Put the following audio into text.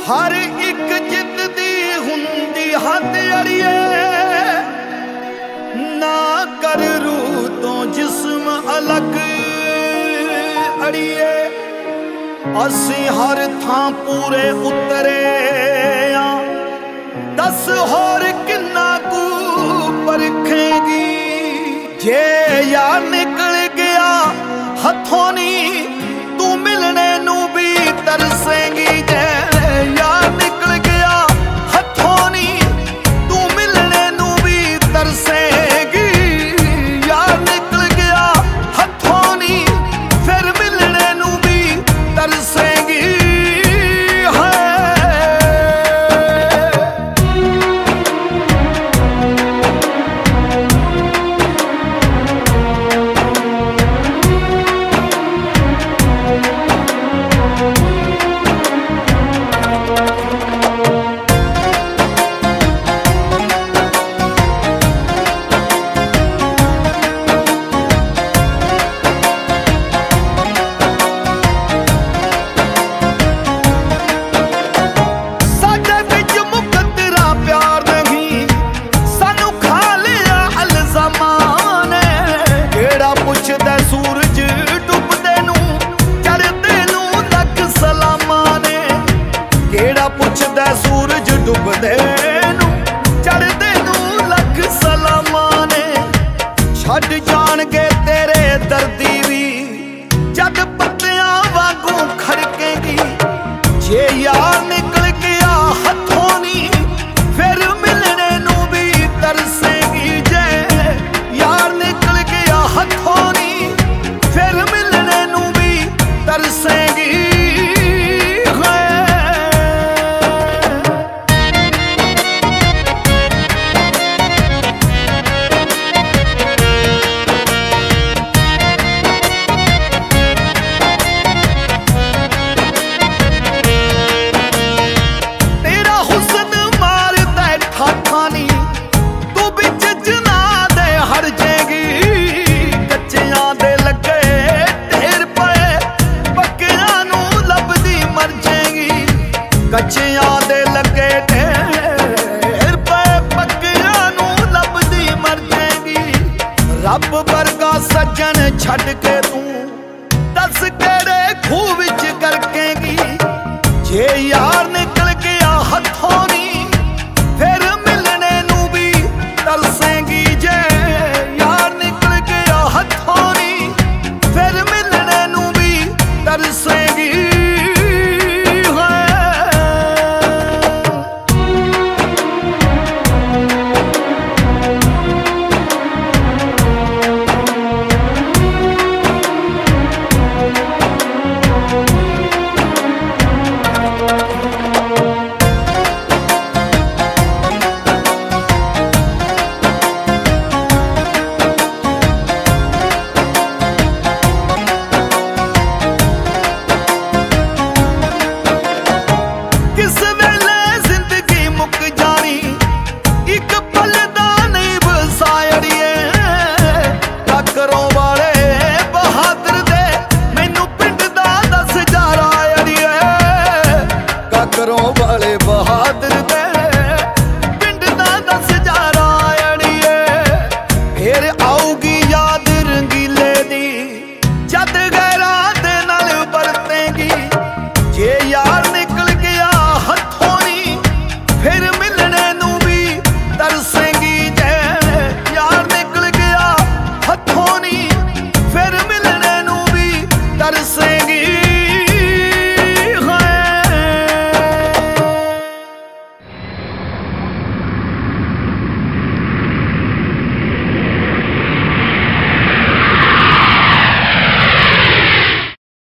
हर एक जिद दी हुंदी हद अड़िए, ना कर रूह तो जिस्म अलग अड़िए। असी हर थां पूरे उतरे आ, दस होर किन्ना कू परखेगी। जे यार निकल गया हथों नी, तू मिलने नू भी तरसेंगी। जे यार निकल गया हथों नी, तू मिलने नू भी तरसेंगी। यार निकल गया हथों नी, फिर मिलने नू भी तरसेंगी। सूरज डुबदे नू चढ़दे नू लख सलामां ने। केड़ा पुछदा सूरज डुबदे नू चढ़दे नू लख सलामां ने। छड्ड जाणगे तेरे दर्दी भी जद पत्तियां वांगू खड़केगी। जे यार निकल गया हथों नी, फिर मिलने नू भी तरसेगी। जे यार निकल गया हथों नी, फिर मिलने नू भी तरसेगी। तेरा हुस्न मारदा ठाठा नी, तू बिच जना दे हर जेगी। कच्चियां दे लगे ढेर पे, पक्कियां नू लभदी मर जेगी। कच्चियां दे लगे ढेर पे, पक्कियां नू लभदी मर जेगी। रब वर्गा सज्जन छड्ड के तू दस केड़े खूह विच करकेगी। जे यार